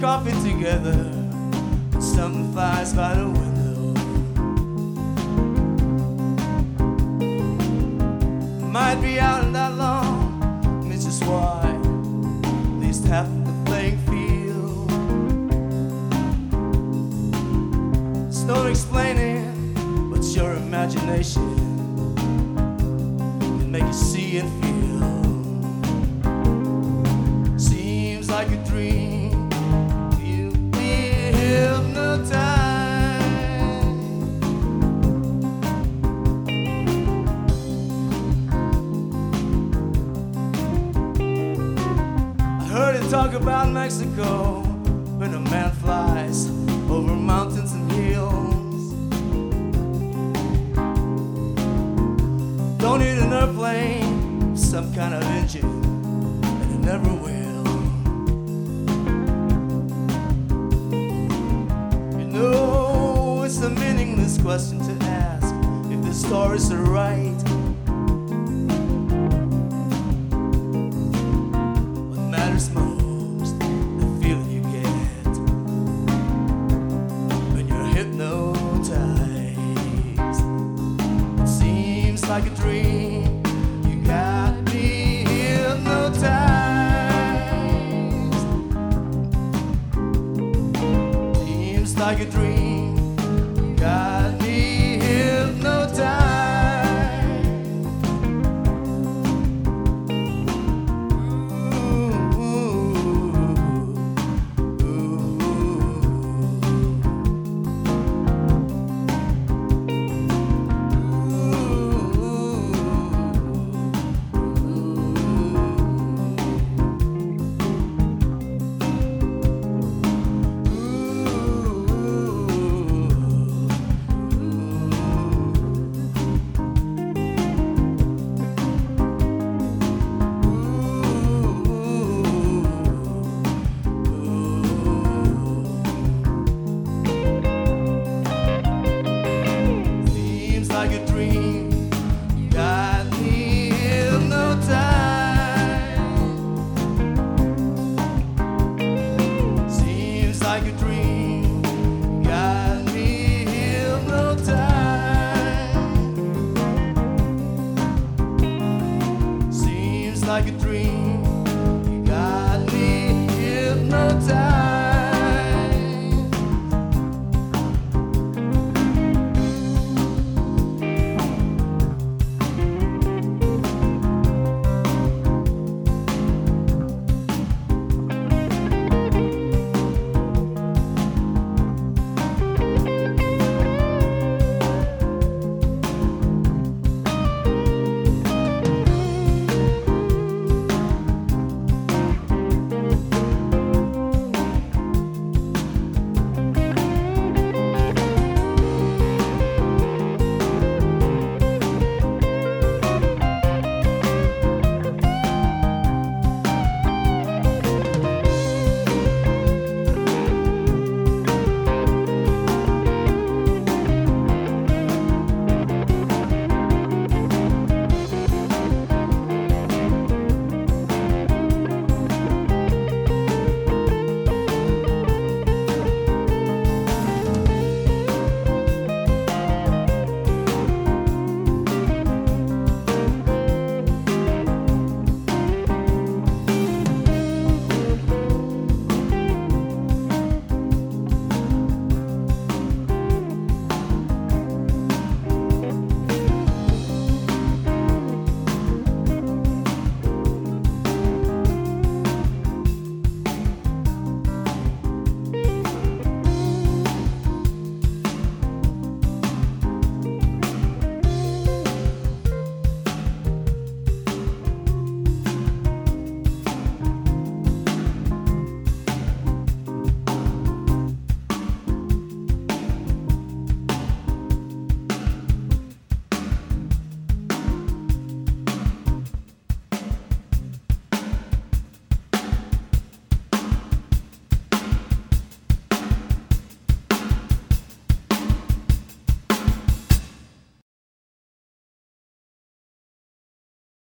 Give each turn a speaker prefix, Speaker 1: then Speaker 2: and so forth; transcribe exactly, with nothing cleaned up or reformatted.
Speaker 1: coffee together, and something flies by the window. Might be out that long, it's just why at least half the playing field. There's no explaining, but your imagination can make you see and feel. Seems like a dream, you'll be hypnotized. I heard it talk about Mexico when a man flies over mountains and hills. Don't need an airplane, some kind of engine, and it never will. You know, it's a meaningless question to ask if the stories are right. What matters most, the feeling you get when you're hypnotized. It seems like a dream, you got me hypnotized. Seems like a dream.